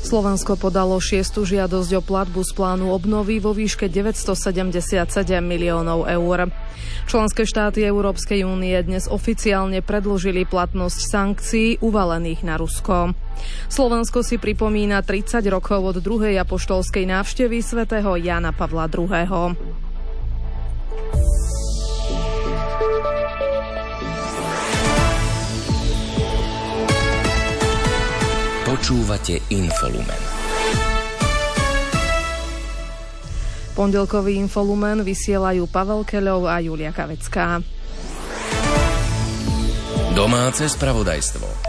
Slovensko podalo 6. žiadosť o platbu z plánu obnovy vo výške 977 miliónov eur. Členské štáty Európskej únie dnes oficiálne predĺžili platnosť sankcií uvalených na Rusko. Slovensko si pripomína 30 rokov od druhej apoštolskej návštevy svätého Jána Pavla II. Počúvate Infolumen. Pondelkový Infolumen vysielajú Pavel Keľov a Julia Kavecká. Domáce spravodajstvo.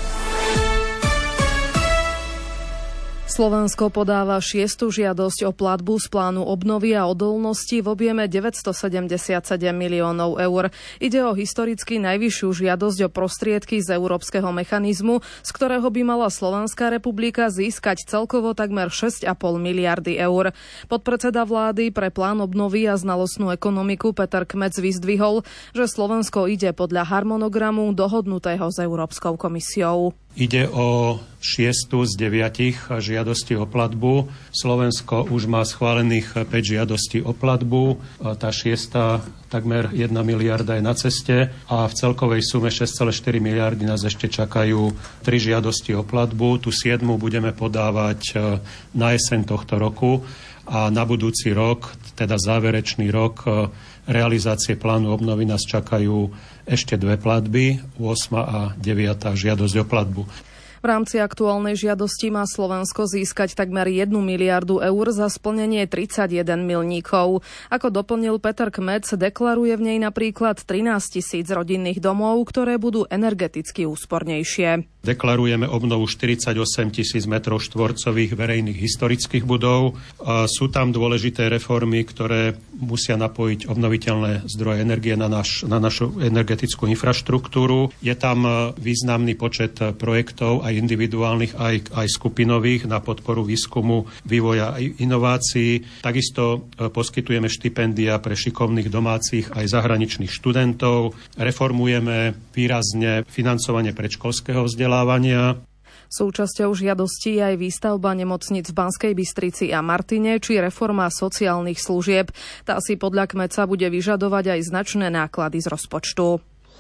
Slovensko podáva 6. žiadosť o platbu z plánu obnovy a odolnosti v objeme 977 miliónov eur. Ide o historicky najvyššiu žiadosť o prostriedky z Európskeho mechanizmu, z ktorého by mala Slovenská republika získať celkovo takmer 6,5 miliardy eur. Podpredseda vlády pre plán obnovy a znalostnú ekonomiku Peter Kmec vyzdvihol, že Slovensko ide podľa harmonogramu dohodnutého s Európskou komisiou. Ide o 6. z 9 žiadostí o platbu. Slovensko už má schválených 5 žiadostí o platbu. Tá 6. takmer 1 miliarda je na ceste a v celkovej sume 6,4 miliardy nás ešte čakajú 3 žiadosti o platbu. Tu 7. budeme podávať na jeseň tohto roku a na budúci rok, teda záverečný rok realizácie plánu obnovy, nás čakajú ešte 2 platby, 8. a 9. žiadosť o platbu. V rámci aktuálnej žiadosti má Slovensko získať takmer 1 miliardu eur za splnenie 31 milníkov. Ako doplnil Peter Kmec, deklaruje v nej napríklad 13 000 rodinných domov, ktoré budú energeticky úspornejšie. Deklarujeme obnovu 48 000 metrov štvorcových verejných historických budov. Sú tam dôležité reformy, ktoré musia napojiť obnoviteľné zdroje energie na našu energetickú infraštruktúru. Je tam významný počet projektov, aj individuálnych, aj skupinových, na podporu výskumu, vývoja a inovácií. Takisto poskytujeme štipendia pre šikovných domácich aj zahraničných študentov. Reformujeme výrazne financovanie predškolského vzdelávania. Súčasťou žiadosti je aj výstavba nemocnic v Banskej Bystrici a Martine či reforma sociálnych služieb. Tá si podľa Kmeca bude vyžadovať aj značné náklady z rozpočtu.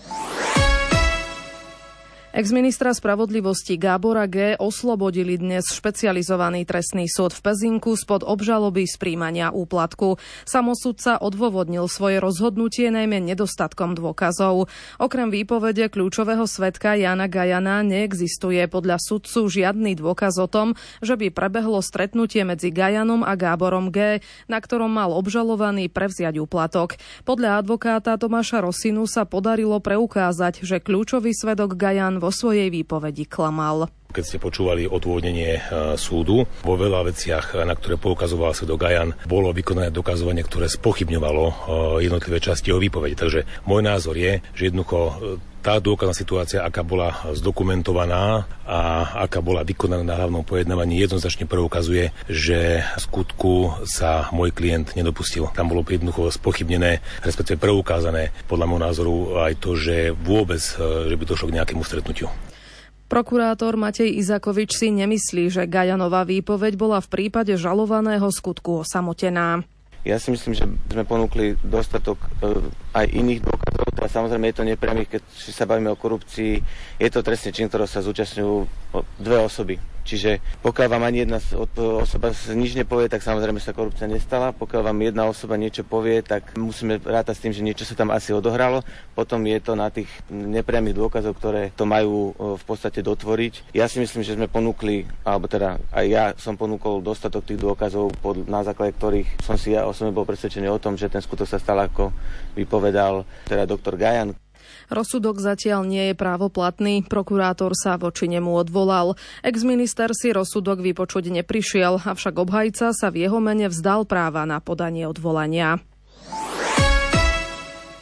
Exministra spravodlivosti Gábora G. oslobodili dnes špecializovaný trestný súd v Pezinku spod obžaloby z príjmania úplatku. Samosudca odôvodnil svoje rozhodnutie najmä nedostatkom dôkazov. Okrem výpovede kľúčového svedka Jána Gajana neexistuje podľa sudcu žiadny dôkaz o tom, že by prebehlo stretnutie medzi Gajanom a Gáborom G., na ktorom mal obžalovaný prevziať úplatok. Podľa advokáta Tomáša Rosinu sa podarilo preukázať, že kľúčový svedok Gajan vo svojej výpovedi klamal. Keď ste počúvali odôvodnenie súdu, vo veľa veciach, na ktoré poukazoval svedok Gajan, bolo vykonané dokazovanie, ktoré spochybňovalo jednotlivé časti jeho výpovede. Takže môj názor je, že jednoducho tá dôkazná situácia, aká bola zdokumentovaná a aká bola vykonaná na hlavnom pojednávaní, jednoznačne preukazuje, že skutku sa môj klient nedopustil. Tam bolo jednoducho spochybnené, respektíve preukázané podľa môjho názoru aj to, že vôbec, že by došlo k nejakému stretnutiu. Prokurátor Matej Izakovič si nemyslí, že Gajanová výpoveď bola v prípade žalovaného skutku osamotená. Ja si myslím, že sme ponúkli dostatok aj iných dôkazov. A samozrejme je to nepriamých, keď sa bavíme o korupcii. Je to trestný čin, ktorého sa zúčastňujú 2 osoby. Čiže pokiaľ vám ani jedna osoba nič nepovie, tak samozrejme sa korupcia nestala. Pokiaľ vám jedna osoba niečo povie, tak musíme rátať s tým, že niečo sa tam asi odohralo. Potom je to na tých nepriamých dôkazov, ktoré to majú v podstate dotvoriť. Ja si myslím, že sme ponúkli, alebo teda aj ja som ponúkol dostatok tých dôkazov, na základe ktorých som si ja osobne bol presvedčený o tom, že ten skutok sa stal, ako vypovedal teda doktor Gajan. Rozsudok zatiaľ nie je právoplatný, prokurátor sa voči nemu odvolal. Exminister si rozsudok vypočuť neprišiel, avšak obhajca sa v jeho mene vzdal práva na podanie odvolania.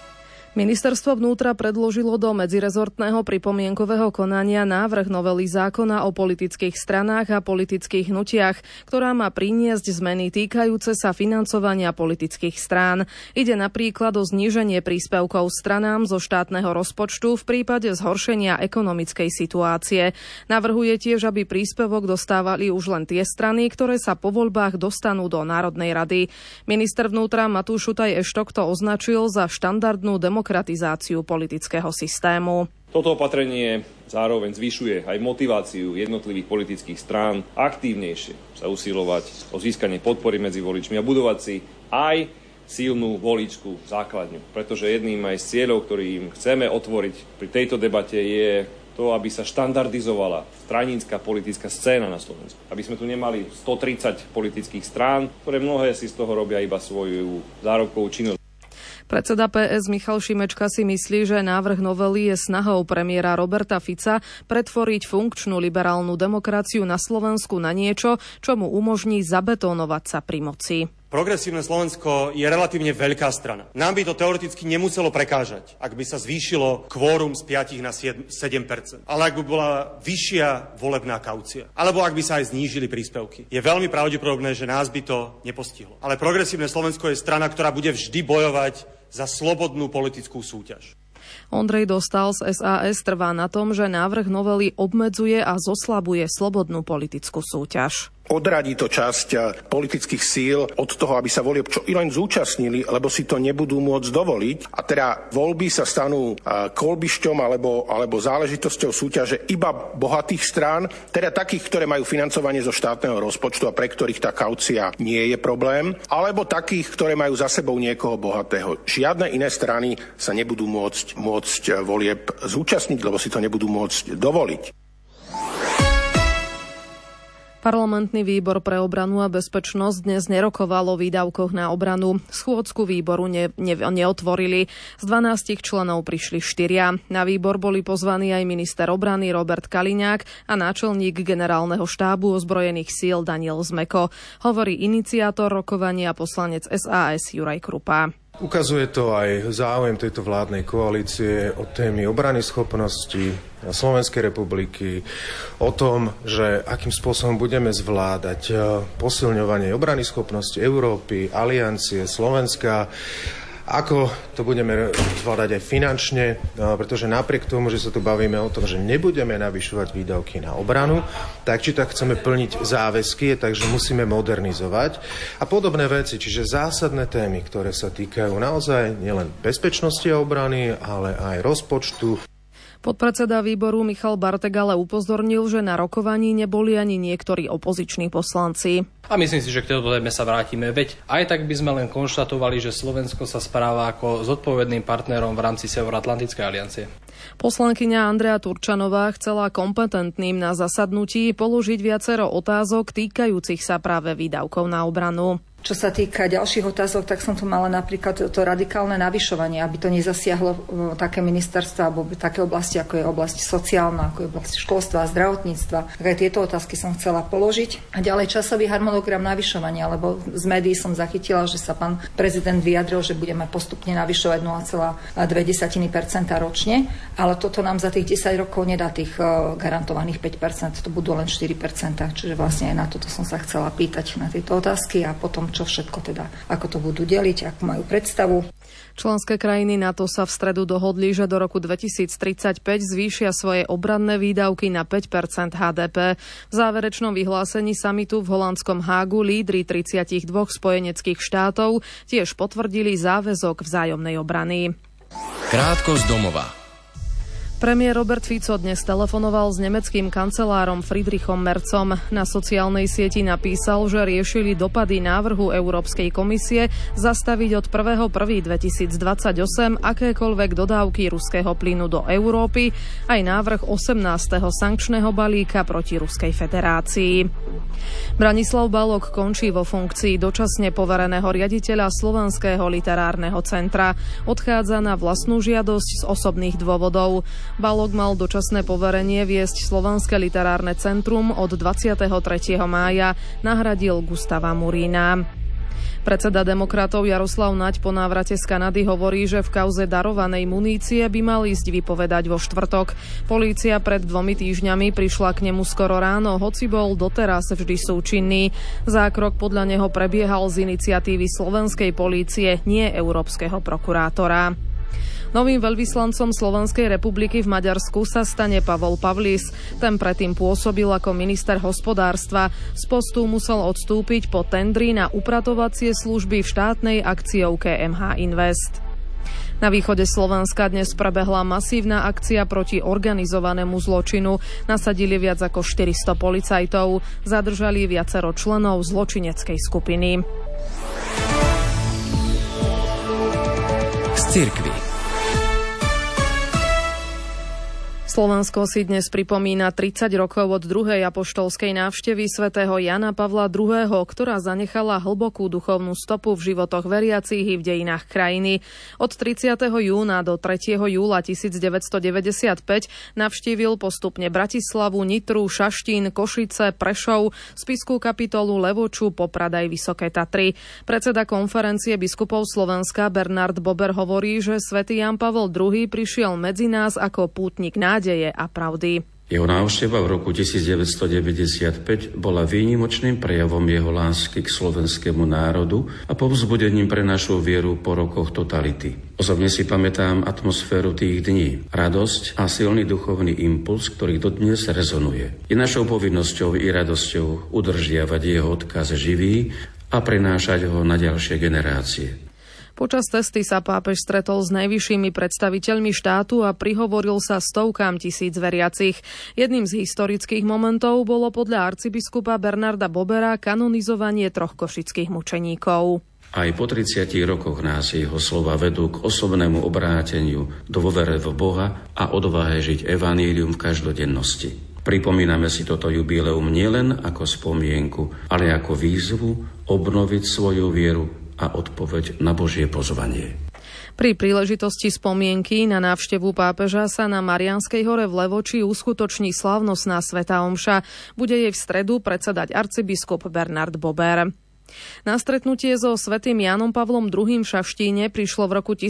Ministerstvo vnútra predložilo do medzirezortného pripomienkového konania návrh novely zákona o politických stranách a politických hnutiach, ktorá má priniesť zmeny týkajúce sa financovania politických strán. Ide napríklad o zníženie príspevkov stranám zo štátneho rozpočtu v prípade zhoršenia ekonomickej situácie. Navrhuje tiež, aby príspevok dostávali už len tie strany, ktoré sa po voľbách dostanú do Národnej rady. Minister vnútra Matúš Šutaj Eštok to označil za štandardnú demokratizáciu politického systému. Toto opatrenie zároveň zvyšuje aj motiváciu jednotlivých politických strán aktívnejšie sa usilovať o získanie podpory medzi voličmi a budovať si aj silnú voličskú základňu. Pretože jedným aj z cieľov, ktorým chceme otvoriť pri tejto debate, je to, aby sa štandardizovala stranícka politická scéna na Slovensku. Aby sme tu nemali 130 politických strán, ktoré mnohé si z toho robia iba svoju zárobkovú činnosť. Predseda PS Michal Šimečka si myslí, že návrh novely je snahou premiéra Roberta Fica pretvoriť funkčnú liberálnu demokraciu na Slovensku na niečo, čo mu umožní zabetónovať sa pri moci. Progresívne Slovensko je relatívne veľká strana. Nám by to teoreticky nemuselo prekážať, ak by sa zvýšilo kvórum z 5 na 7%. Ale ak by bola vyššia volebná kaucia, alebo ak by sa aj znížili príspevky, je veľmi pravdepodobné, že nás by to nepostihlo. Ale Progresívne Slovensko je strana, ktorá bude vždy bojovať za slobodnú politickú súťaž. Ondrej Dostál z SAS trvá na tom, že návrh novely obmedzuje a zoslabuje slobodnú politickú súťaž. Odradí to časť politických síl od toho, aby sa volieb čo i len zúčastnili, lebo si to nebudú môcť dovoliť. A teda voľby sa stanú kolbišťom alebo záležitosťou súťaže iba bohatých strán, teda takých, ktoré majú financovanie zo štátneho rozpočtu a pre ktorých tá kaucia nie je problém, alebo takých, ktoré majú za sebou niekoho bohatého. Žiadne iné strany sa nebudú môcť volieb zúčastniť, lebo si to nebudú môcť dovoliť. Parlamentný výbor pre obranu a bezpečnosť dnes nerokoval o výdavkoch na obranu. Schôdzku výboru neotvorili. Z 12 členov prišli 4. Na výbor boli pozvaní aj minister obrany Robert Kaliňák a náčelník generálneho štábu ozbrojených síl Daniel Zmeko. Hovorí iniciátor rokovania poslanec SAS Juraj Krupa. Ukazuje to aj záujem tejto vládnej koalície o témy obrany schopnosti Slovenskej republiky, o tom, že akým spôsobom budeme zvládať posilňovanie obrany schopnosti Európy, aliancie, Slovenska, ako to budeme zvládať aj finančne, pretože napriek tomu, že sa tu bavíme o tom, že nebudeme navyšovať výdavky na obranu, tak či tak chceme plniť záväzky, takže musíme modernizovať a podobné veci, čiže zásadné témy, ktoré sa týkajú naozaj nielen bezpečnosti a obrany, ale aj rozpočtu. Podpredseda výboru Michal Bartek ale upozornil, že na rokovaní neboli ani niektorí opoziční poslanci. A myslím si, že k tejto téme sa vrátime. Veď aj tak by sme len konštatovali, že Slovensko sa správa ako zodpovedným partnerom v rámci Severoatlantickej aliancie. Poslankyňa Andrea Turčanová chcela kompetentným na zasadnutí položiť viacero otázok týkajúcich sa práve výdavkov na obranu. Čo sa týka ďalších otázok, tak som tu mala napríklad to radikálne navyšovanie, aby to nezasiahlo také ministerstva alebo také oblasti, ako je oblasť sociálna, ako je oblasť školstva a zdravotníctva. Aj tieto otázky som chcela položiť. A ďalej časový harmonogram navyšovania, lebo z médií som zachytila, že sa pán prezident vyjadril, že budeme postupne navyšovať 0,2% ročne, ale toto nám za tých 10 rokov nedá tých garantovaných 5%, to budú len 4%. Čiže vlastne aj na toto som sa chcela pýtať na tieto otázky a potom čo všetko teda, ako to budú deliť, ako majú predstavu. Členské krajiny NATO sa v stredu dohodli, že do roku 2035 zvýšia svoje obranné výdavky na 5% HDP. V záverečnom vyhlásení samitu v holandskom Hágu lídri 32 spojeneckých štátov tiež potvrdili záväzok vzájomnej obrany. Krátko z domova. Premiér Robert Fico dnes telefonoval s nemeckým kancelárom Friedrichom Merzom. Na sociálnej sieti napísal, že riešili dopady návrhu Európskej komisie zastaviť od 1.1.2028 akékoľvek dodávky ruského plynu do Európy, aj návrh 18. sankčného balíka proti Ruskej federácii. Branislav Balog končí vo funkcii dočasne povereného riaditeľa Slovenského literárneho centra. Odchádza na vlastnú žiadosť z osobných dôvodov. Balog mal dočasné poverenie viesť Slovenské literárne centrum od 23. mája, nahradil Gustava Murína. Predseda demokratov Jaroslav Naď po návrate z Kanady hovorí, že v kauze darovanej munície by mal ísť vypovedať vo štvrtok. Polícia pred 2 týždňami prišla k nemu skoro ráno, hoci bol doteraz vždy súčinný. Zákrok podľa neho prebiehal z iniciatívy slovenskej polície, nie európskeho prokurátora. Novým veľvyslancom Slovenskej republiky v Maďarsku sa stane Pavol Pavlis. Ten predtým pôsobil ako minister hospodárstva. Z postu musel odstúpiť po tendri na upratovacie služby v štátnej akciovke MH Invest. Na východe Slovenska dnes prebehla masívna akcia proti organizovanému zločinu. Nasadili viac ako 400 policajtov. Zadržali viacero členov zločineckej skupiny. Z cirkvi. Slovensko si dnes pripomína 30 rokov od druhej apoštolskej návštevy svätého Jana Pavla II., ktorá zanechala hlbokú duchovnú stopu v životoch veriacich i v dejinách krajiny. Od 30. júna do 3. júla 1995 navštívil postupne Bratislavu, Nitru, Šaštín, Košice, Prešov, Spišskú kapitolu, Levoču, Poprad aj Vysoké Tatry. Predseda konferencie biskupov Slovenska Bernard Bober hovorí, že svätý Jan Pavol II prišiel medzi nás ako pútnik nádeje a pravdy. Jeho návšteva v roku 1995 bola výnimočným prejavom jeho lásky k slovenskému národu a povzbudením pre našu vieru po rokoch totality. Osobne si pamätám atmosféru tých dní, radosť a silný duchovný impuls, ktorý dodnes rezonuje. Je našou povinnosťou i radosťou udržiavať jeho odkaz živý a prenášať ho na ďalšie generácie. Počas cesty sa pápež stretol s najvyššími predstaviteľmi štátu a prihovoril sa stovkám tisíc veriacich. Jedným z historických momentov bolo podľa arcibiskupa Bernarda Bobera kanonizovanie 3 košických mučeníkov. Aj po 30 rokoch nás jeho slova vedú k osobnému obráteniu, dôvere v Boha a odvahe žiť evanílium v každodennosti. Pripomíname si toto jubileum nielen ako spomienku, ale ako výzvu obnoviť svoju vieru a odpoveď na Božie pozvanie. Pri príležitosti spomienky na návštevu pápeža sa na Mariánskej hore v Levoči uskutoční slávnostná svätá omša. Bude jej v stredu predsedať arcibiskup Bernard Bober. Na stretnutie so svätým Jánom Pavlom II. V Šaštíne prišlo v roku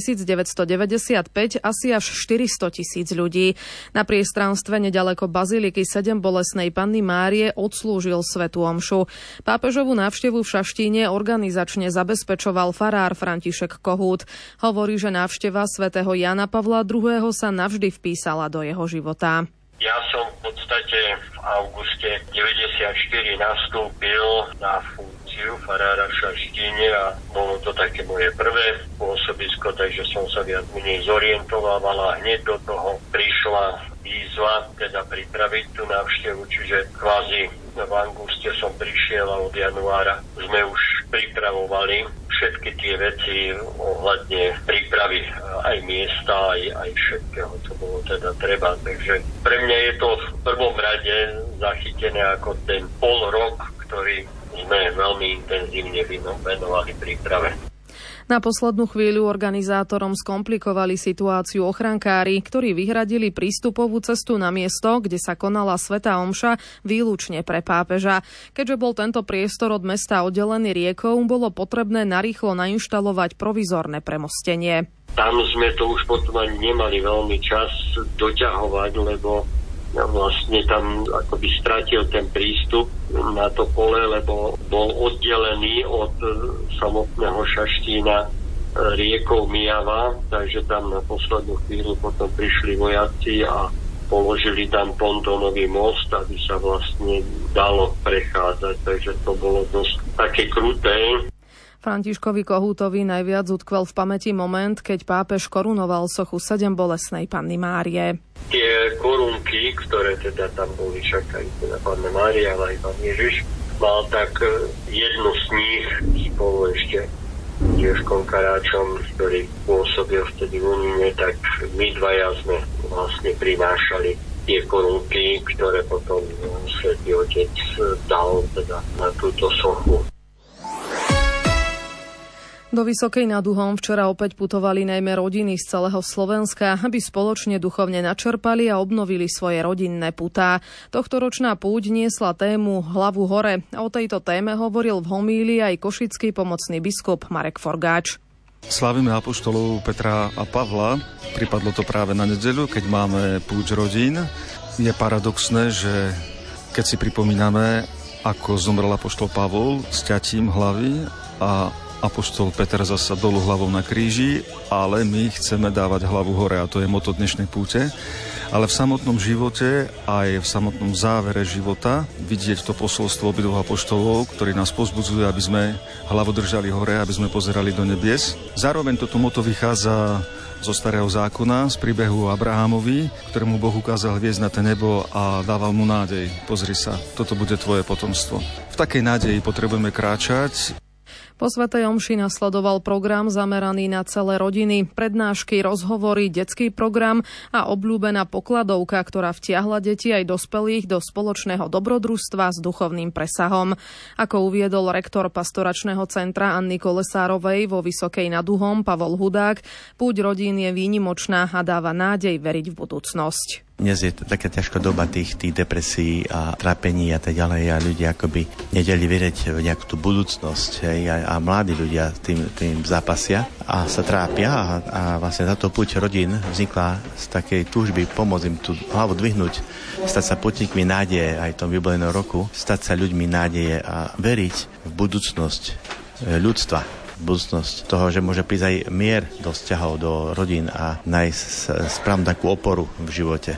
1995 asi až 400 000 ľudí. Na priestranstve nedaleko baziliky 7 Bolestnej Panny Márie odslúžil svätú omšu. Pápežovú návštevu v Šaštíne organizačne zabezpečoval farár František Kohút. Hovorí, že návšteva svätého Jána Pavla II. Sa navždy vpísala do jeho života. Ja som v podstate v auguste 94 nastúpil na funkciu farára v Šaštíne a bolo to také moje prvé pôsobisko, takže som sa viac menej zorientoval a hneď do toho prišla výzva, teda pripraviť tú návštevu, čiže kvázi v auguste som prišiel a od januára sme už pripravovali všetky tie veci ohľadne prípravy aj miesta, aj všetkého, čo bolo teda treba. Takže pre mňa je to v prvom rade zachytené ako ten pol rok, ktorý sme veľmi intenzívne venovali príprave. Na poslednú chvíľu organizátorom skomplikovali situáciu ochrankári, ktorí vyhradili prístupovú cestu na miesto, kde sa konala svätá omša, výlučne pre pápeža. Keďže bol tento priestor od mesta oddelený riekou, bolo potrebné narýchlo nainštalovať provizorné premostenie. Tam sme to už potom ani nemali veľmi čas doťahovať, lebo vlastne tam akoby stratil ten prístup na to pole, lebo bol oddelený od samotného Šaštína riekou Mijava, takže tam na poslednú chvíľu potom prišli vojaci a položili tam pontónový most, aby sa vlastne dalo prechádzať, takže to bolo dosť také kruté. Františkovi Kohútovi najviac utkvel v pamäti moment, keď pápež korunoval sochu 7 Bolestnej Panny Márie. Tie korunky, ktoré teda tam boli, však aj teda Panna Mária, ale aj Pán Ježiš, mal tak jednu z nich spolu ešte Ježkom Karáčom, ktorý pôsobil vtedy v Unine, tak my dvaja sme vlastne prinášali tie korunky, ktoré potom Svätý Otec dal teda na túto sochu. Do Vysokej nad Uhom včera opäť putovali najmä rodiny z celého Slovenska, aby spoločne duchovne načerpali a obnovili svoje rodinné putá. Tohtoročná púť niesla tému Hlavu hore. O tejto téme hovoril v homílii aj košický pomocný biskup Marek Forgáč. Slávime apoštolov Petra a Pavla. Pripadlo to práve na nedeľu, keď máme púť rodín. Je paradoxné, že keď si pripomíname, ako zomrel apoštol Pavol s ťatím hlavy a apoštol Peter zasa dolu hlavou na kríži, ale my chceme dávať hlavu hore a to je moto dnešnej púte. Ale v samotnom živote aj v samotnom závere života vidieť to posolstvo obidvoch apoštolov, ktorí nás povzbudzujú, aby sme hlavu držali hore, aby sme pozerali do nebies. Zároveň toto moto vychádza zo Starého zákona, z príbehu Abrahamovi, ktorému Boh ukázal hviezd na to nebo a dával mu nádej. Pozri sa, toto bude tvoje potomstvo. V takej nádeji potrebujeme kráčať. Po svätej omši nasledoval program zameraný na celé rodiny, prednášky, rozhovory, detský program a obľúbená pokladovka, ktorá vtiahla deti aj dospelých do spoločného dobrodružstva s duchovným presahom. Ako uviedol rektor pastoračného centra Anny Kolesárovej vo Vysokej nad Uhom Pavol Hudák, púť rodín je výnimočná a dáva nádej veriť v budúcnosť. Dnes je taká ťažká doba tých depresí a trápení a tak ďalej a ľudia akoby nedeli veriť v nejakú tú budúcnosť a mladí ľudia tým zápasia a sa trápia a vlastne táto púť rodín vznikla z takej túžby pomôcť im tú hlavu dvihnúť, stať sa putníkmi nádeje aj v tom vybolenom roku, stať sa ľuďmi nádeje a veriť v budúcnosť ľudstva. Budúcnosť toho, že môže prísť aj mier do vzťahov, do rodín a nájsť správnu takú oporu v živote.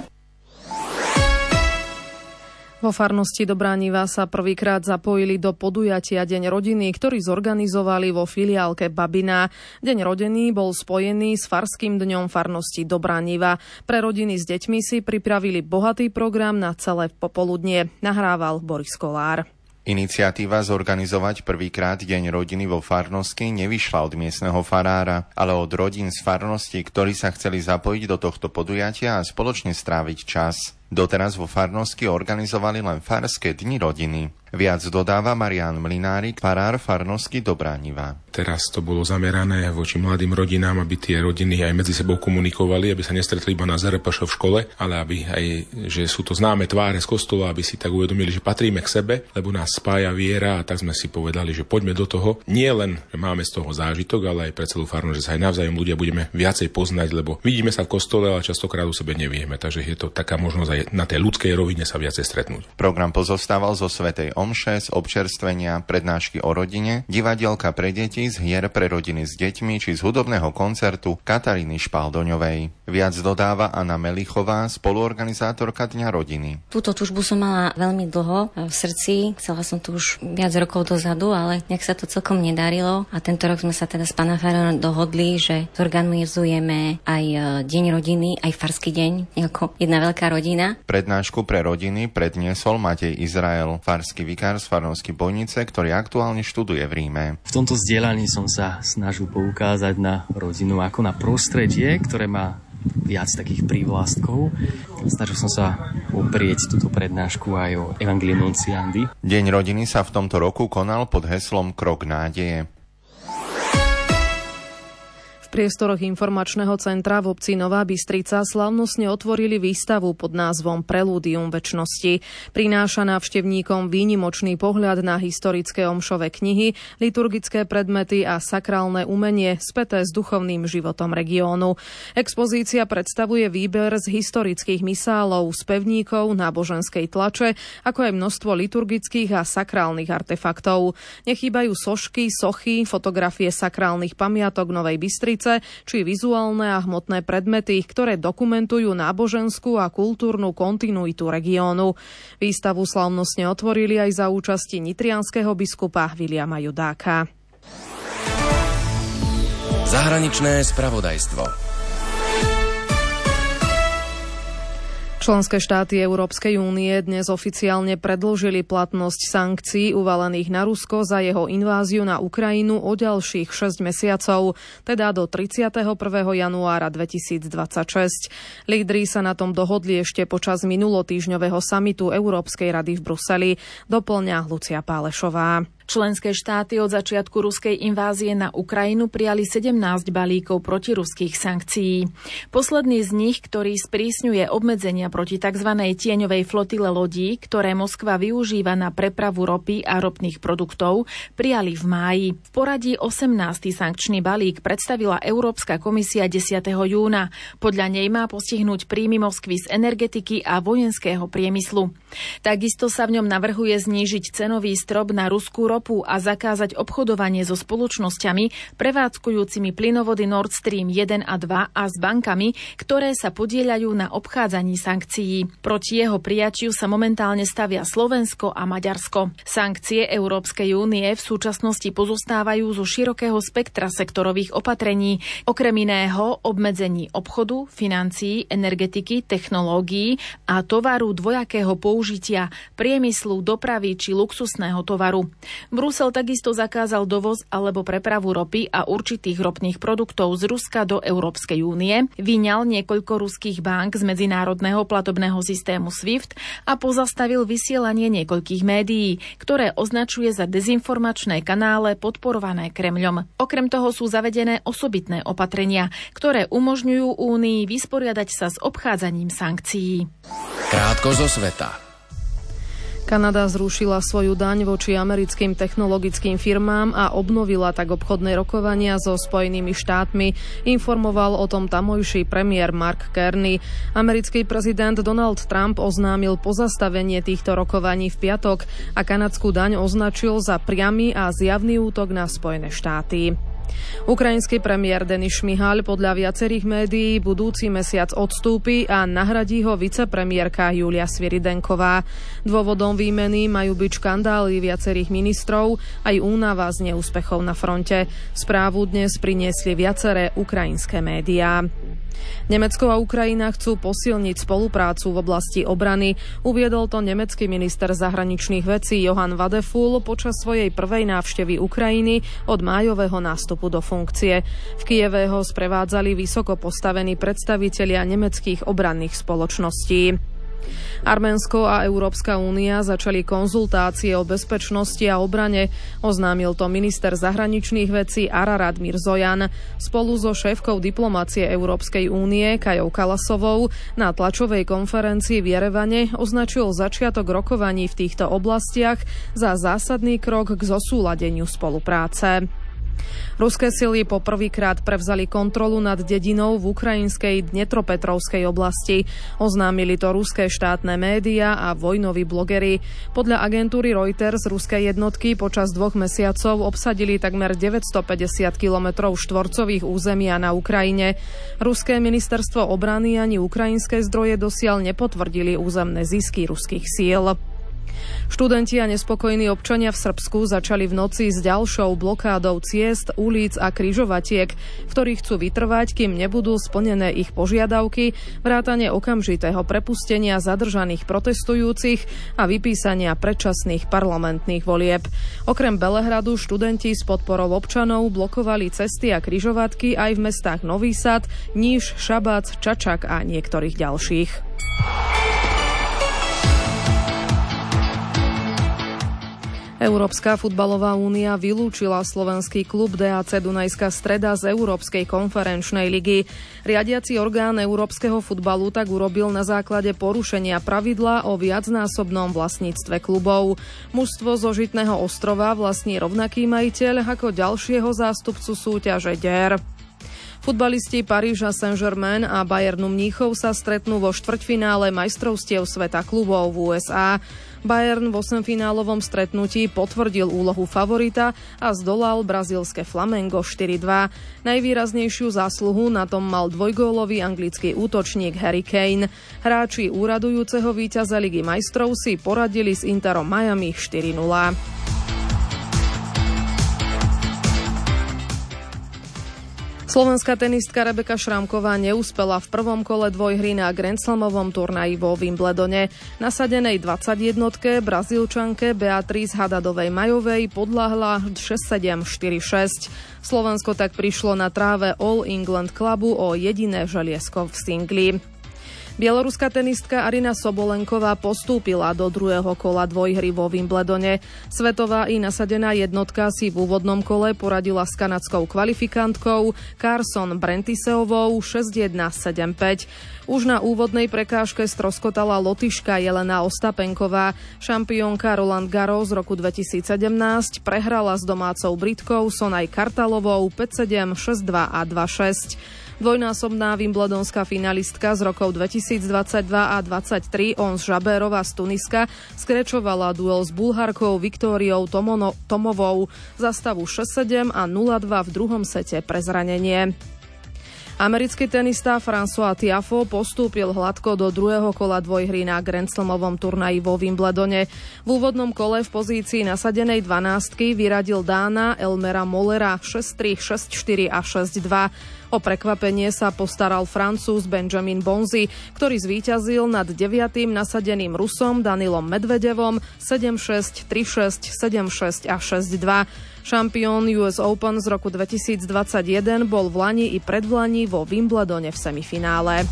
Vo farnosti Dobrániva sa prvýkrát zapojili do podujatia Deň rodiny, ktorý zorganizovali vo filiálke Babina. Deň rodiny bol spojený s farským dňom farnosti Dobrániva. Pre rodiny s deťmi si pripravili bohatý program na celé popoludnie. Nahrával Boris Kolár. Iniciatíva zorganizovať prvýkrát Deň rodiny vo farnosti nevyšla od miestneho farára, ale od rodín z farnosti, ktorí sa chceli zapojiť do tohto podujatia a spoločne stráviť čas. Doteraz vo farnosti organizovali len farské dni rodiny. Viac dodáva Marián Mlinárik, farár farnosti Dobrániva. Teraz to bolo zamerané voči mladým rodinám, aby tie rodiny aj medzi sebou komunikovali, aby sa nestretli iba na ZRPŠ v škole, ale aby aj, že sú to známe tváre z kostola, aby si tak uvedomili, že patríme k sebe, lebo nás spája viera a tak sme si povedali, že poďme do toho. Nie len, že máme z toho zážitok, ale aj pre celú farnosť, že sa aj navzájom ľudia budeme viacej poznať, lebo vidíme sa v kostole, ale častokrát o sebe nevieme, takže je to taká možnosť aj na tej ľudskej rovine sa viacej stretnúť. Program pozostával zo svätej omše, z občerstvenia, prednášky o rodine, divadielka pre deti, z hier pre rodiny s deťmi či z hudobného koncertu Kataríny Špaldoňovej. Viac dodáva Anna Melichová, spoluorganizátorka Dňa rodiny. Túto túžbu som mala veľmi dlho v srdci. Chcela som to už viac rokov dozadu, ale nejak sa to celkom nedarilo. A tento rok sme sa teda s pánom farárom dohodli, že zorganizujeme aj Deň rodiny, aj farský deň, ako jedna veľká rodina. Prednášku pre rodiny predniesol Matej Izrael, farský vikár z farnosti Bojnice, ktorý aktuálne študuje v Ríme. V tomto zdieľaní som sa snažil poukázať na rodinu ako na prostredie, ktoré má viac takých prívlastkov. Snažil som sa oprieť túto prednášku aj o Evangelium Nunciandi. Deň rodiny sa v tomto roku konal pod heslom Krok nádeje. V priestoroch informačného centra v obci Nová Bystrica slávnostne otvorili výstavu pod názvom Prelúdium večnosti. Prináša návštevníkom výnimočný pohľad na historické omšové knihy, liturgické predmety a sakrálne umenie späté s duchovným životom regiónu. Expozícia predstavuje výber z historických misálov, spevníkov, náboženskej tlače, ako aj množstvo liturgických a sakrálnych artefaktov. Nechýbajú sošky, sochy, fotografie sakrálnych pamiatok Novej Bystrice či vizuálne a hmotné predmety, ktoré dokumentujú náboženskú a kultúrnu kontinuitu regiónu. Výstavu slávnostne otvorili aj za účasti nitrianskeho biskupa Viliama Judáka. Zahraničné spravodajstvo. Členské štáty Európskej únie dnes oficiálne predĺžili platnosť sankcií uvalených na Rusko za jeho inváziu na Ukrajinu o ďalších 6 mesiacov, teda do 31. januára 2026. Lídri sa na tom dohodli ešte počas minulotýždňového samitu Európskej rady v Bruseli, doplňa Lucia Pálešová. Členské štáty od začiatku ruskej invázie na Ukrajinu prijali 17 balíkov protiruských sankcií. Posledný z nich, ktorý sprísňuje obmedzenia proti tzv. Tieňovej flotile lodí, ktoré Moskva využíva na prepravu ropy a ropných produktov, prijali v máji. V poradí 18. sankčný balík predstavila Európska komisia 10. júna. Podľa nej má postihnúť príjmy Moskvy z energetiky a vojenského priemyslu. Takisto sa v ňom navrhuje znížiť cenový strop na ruskú ropu a zakázať obchodovanie so spoločnosťami prevádzkujúcimi plynovody Nord Stream 1 a 2 a s bankami, ktoré sa podieľajú na obchádzaní sankcií. Proti jeho prijatiu sa momentálne stavia Slovensko a Maďarsko. Sankcie Európskej únie v súčasnosti pozostávajú zo širokého spektra sektorových opatrení, okrem iného obmedzení obchodu, financií, energetiky, technológií a tovaru dvojakého použitia, priemyslu, dopravy či luxusného tovaru. Brusel takisto zakázal dovoz alebo prepravu ropy a určitých ropných produktov z Ruska do Európskej únie, vyňal niekoľko ruských bank z medzinárodného platobného systému SWIFT a pozastavil vysielanie niekoľkých médií, ktoré označuje za dezinformačné kanále podporované Kremľom. Okrem toho sú zavedené osobitné opatrenia, ktoré umožňujú Únii vysporiadať sa s obchádzaním sankcií. Krátko zo sveta. Kanada zrušila svoju daň voči americkým technologickým firmám a obnovila tak obchodné rokovania so Spojenými štátmi, informoval o tom tamojší premiér Mark Carney. Americký prezident Donald Trump oznámil pozastavenie týchto rokovaní v piatok a kanadskú daň označil za priamy a zjavný útok na Spojené štáty. Ukrajinský premiér Denis Šmihal podľa viacerých médií budúci mesiac odstúpi a nahradí ho vicepremiérka Julia Sviridenková. Dôvodom výmeny majú byť škandály viacerých ministrov aj únava z neúspechov na fronte. Správu dnes priniesli viaceré ukrajinské médiá. Nemecko a Ukrajina chcú posilniť spoluprácu v oblasti obrany. Uviedol to nemecký minister zahraničných vecí Johann Wadephul počas svojej prvej návštevy Ukrajiny od májového nástupu do funkcie. V Kyjeve ho sprevádzali vysoko postavení predstavitelia nemeckých obranných spoločností. Arménsko a Európska únia začali konzultácie o bezpečnosti a obrane, oznámil to minister zahraničných vecí Ararat Mirzojan. Spolu so šéfkou diplomácie Európskej únie Kajou Kalasovou na tlačovej konferencii v Jerevane označil začiatok rokovaní v týchto oblastiach za zásadný krok k zosúladeniu spolupráce. Ruské sily poprvýkrát prevzali kontrolu nad dedinou v ukrajinskej Dnepropetrovskej oblasti. Oznámili to ruské štátne médiá a vojnoví blogeri. Podľa agentúry Reuters ruské jednotky počas 2 mesiacov obsadili takmer 950 kilometrov štvorcových územia na Ukrajine. Ruské ministerstvo obrany ani ukrajinské zdroje dosiaľ nepotvrdili územné zisky ruských síl. Študenti a nespokojní občania v Srbsku začali v noci s ďalšou blokádou ciest, ulic a križovatiek, v ktorých chcú vytrvať, kým nebudú splnené ich požiadavky, vrátane okamžitého prepustenia zadržaných protestujúcich a vypísania predčasných parlamentných volieb. Okrem Belehradu študenti s podporou občanov blokovali cesty a križovatky aj v mestách Nový Sad, Niš, Šabac, Čačak a niektorých ďalších. Európska futbalová únia vylúčila slovenský klub DAC Dunajská Streda z Európskej konferenčnej ligy. Riadiaci orgán európskeho futbalu tak urobil na základe porušenia pravidla o viacnásobnom vlastníctve klubov. Mužstvo zo Žitného ostrova vlastní rovnaký majiteľ ako ďalšieho zástupcu súťaže DER. Futbalisti Paríža Saint-Germain a Bayernu Mníchov sa stretnú vo štvrťfinále majstrovstiev sveta klubov v USA. Bayern v 8-finálovom stretnutí potvrdil úlohu favorita a zdolal brazílske Flamengo 4-2. Najvýraznejšiu zásluhu na tom mal dvojgólový anglický útočník Harry Kane. Hráči úradujúceho víťaza Ligy majstrov si poradili s Interom Miami 4-0. Slovenská tenistka Rebeka Šrámková neúspela v prvom kole dvojhry na Grand Slamovom turnaji vo Wimbledone. Nasadenej 21-tke Brazílčanke Beatrice Hadadovej Majovej podľahla 6-7, 4-6. Slovensko tak prišlo na tráve All England Clubu o jediné želiesko v singli. Bieloruská tenistka Arina Sobolenková postúpila do druhého kola dvojhry vo Wimbledone. Svetová i nasadená jednotka si v úvodnom kole poradila s kanadskou kvalifikantkou Carson Brentiseovou 6-1, 7-5. Už na úvodnej prekážke stroskotala Lotyška Jelena Ostapenková. Šampiónka Roland Garros z roku 2017 prehrala s domácou Britkou Sonaj Kartalovou 5-7, 6-2 a 2-6. Dvojnásobná wimbledonská finalistka z rokov 2022 a 2023 Ons Jabérova z Tuniska skrečovala duel s Bulharkou Viktóriou Tomovou za stavu 6-7 a 0-2 v druhom sete pre zranenie. Americký tenista François Tiafoe postúpil hladko do druhého kola dvojhry na Grand Slamovom turnaji vo Wimbledone. V úvodnom kole v pozícii nasadenej 12-ky vyradil Dána Elmera Mollera 6-3, 6-4 a 6-2. O prekvapenie sa postaral Francúz Benjamin Bonzi, ktorý zvíťazil nad 9. nasadeným Rusom Danilom Medvedevom 7-6, 3-6, 7-6 a 6-2. Šampión US Open z roku 2021 bol v lani i predvlani vo Wimbledone v semifinále.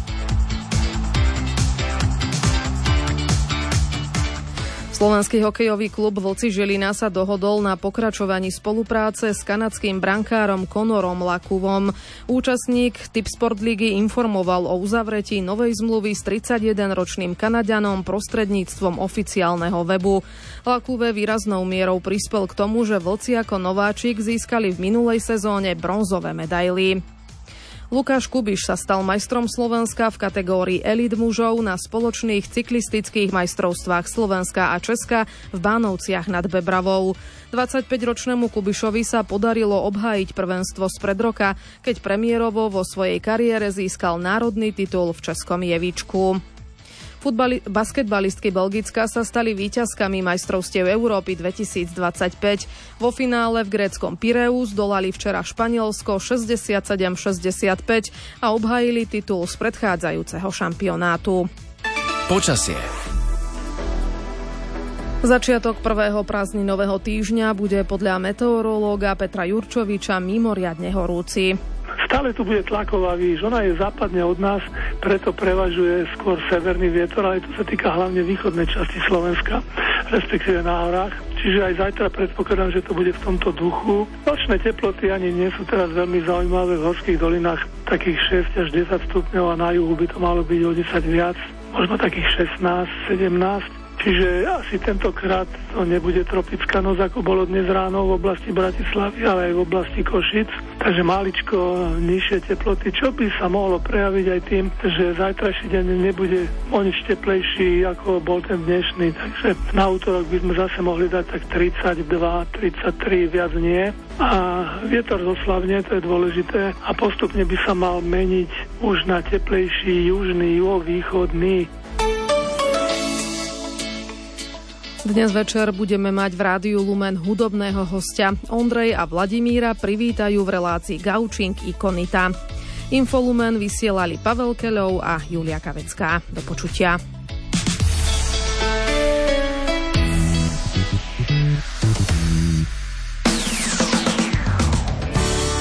Slovenský hokejový klub Vlci Žilina sa dohodol na pokračovaní spolupráce s kanadským brankárom Conorom Lacuvom. Účastník Tipsport ligy informoval o uzavretí novej zmluvy s 31-ročným Kanaďanom prostredníctvom oficiálneho webu. Lacuve výraznou mierou prispel k tomu, že Vlci ako nováčik získali v minulej sezóne bronzové medaily. Lukáš Kubiš sa stal majstrom Slovenska v kategórii elít mužov na spoločných cyklistických majstrovstvách Slovenska a Česka v Bánovciach nad Bebravou. 25-ročnému Kubišovi sa podarilo obhájiť prvenstvo spred roka, keď premiérovo vo svojej kariére získal národný titul v Českom Jevíčku. Basketbalistky Belgicka sa stali víťazkami majstrovstiev Európy 2025. Vo finále v gréckom Pireus dolali včera Španielsko 67-65 a obhájili titul z predchádzajúceho šampionátu. Počasie. Začiatok prvého prázdninového týždňa bude podľa meteorológa Petra Jurčoviča mimoriadne horúci. Stále tu bude tlaková výš, ona je západne od nás, preto prevažuje skôr severný vietor, ale to sa týka hlavne východnej časti Slovenska, respektíve na horách. Čiže aj zajtra predpokladám, že to bude v tomto duchu. Nočné teploty ani nie sú teraz veľmi zaujímavé, v horských dolinách takých 6 až 10 stupňov a na juhu by to malo byť o 10 viac, možno takých 16, 17. Čiže asi tentokrát to nebude tropická noc, ako bolo dnes ráno v oblasti Bratislavy, ale aj v oblasti Košic. Takže maličko nižšie teploty, čo by sa mohlo prejaviť aj tým, že zajtrajší deň nebude o nič teplejší, ako bol ten dnešný. Takže na útorok by sme zase mohli dať tak 32, 33, viac nie. A vietor zoslavne, to je dôležité, a postupne by sa mal meniť už na teplejší južný, juhovýchodný. Dnes večer budeme mať v Rádiu Lumen hudobného hostia. Ondrej a Vladimíra privítajú v relácii Gaučing Ikonita. Infolumen vysielali Pavel Keľov a Julia Kavecká. Do počutia.